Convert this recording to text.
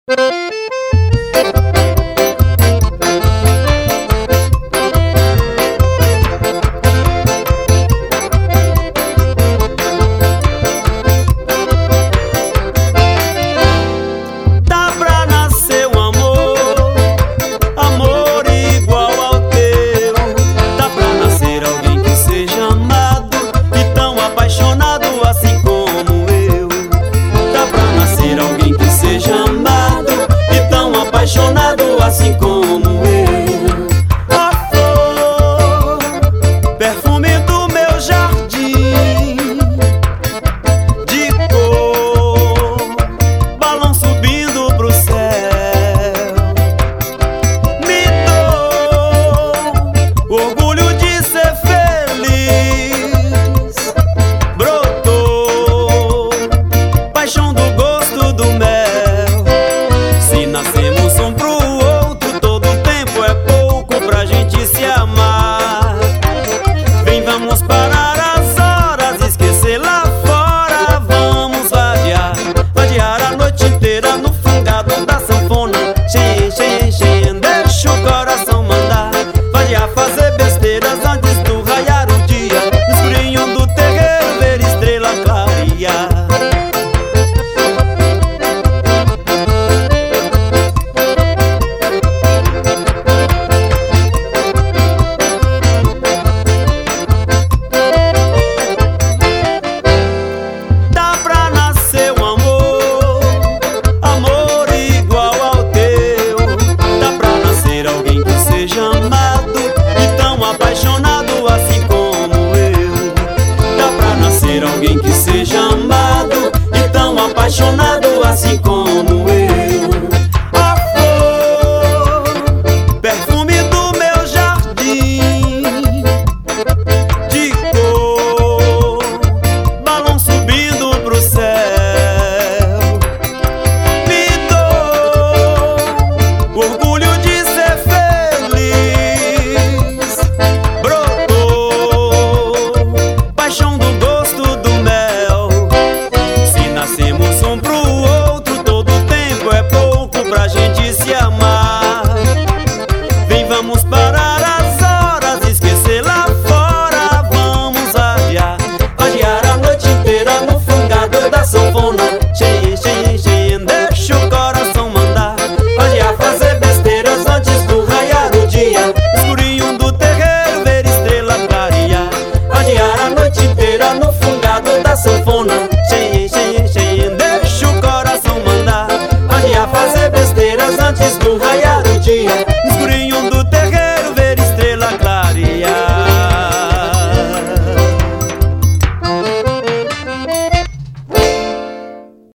Assim como eu, a flor, perfume do meu jardim, de cor, balão subindo pro céu. Me dou orgulho de ser feliz, brotou paixão do gosto do mel. Se nascemos um pro se amar, vem, vamos parar as horas, esquecer lá fora. Vamos vadiar a noite inteira no fungado da sanfona. Xen, deixa o coração mandar. Vadiar, fazer besteiras antes do raiar o dia, no escurinho do terreiro ver estrela clarear. Apaixonado assim como eu, dá pra nascer alguém que seja amado e tão apaixonado assim como eu. A flor, perfume do meu jardim, de cor, balão subindo pro céu. Me dou orgulho de ser feliz, paixão do gosto do mel. Se nascemos um pro outro, todo tempo é pouco pra gente se amar. Vem, vamos parar as horas, esquecer lá fora. Vamos vadiar a noite inteira no fungado da sanfona. Xen, deixa o coração mandar. Vadiar, fazer besteiras antes do raiar o dia, escurinho do terreiro ver estrela clarear. Vadiar a noite inteira no fungado da sanfona. Xen, deixa o coração mandar. Vadiar, fazer besteiras antes do raiar o dia,